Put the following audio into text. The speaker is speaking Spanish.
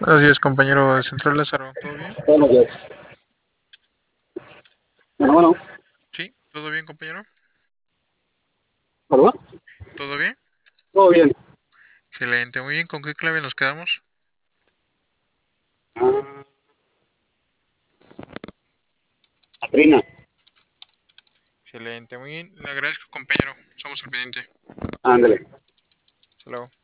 Buenos días, compañero de Central Lázaro. ¿Todo bien? Buenos días. Bueno, Sí, ¿todo bien, compañero? ¿verdad? ¿Todo bien? Todo bien. Excelente, muy bien. ¿Con qué clave nos quedamos? Ah, Katrina, Excelente, muy bien. Le agradezco, compañero. Somos al pendiente. ándale. Hasta luego.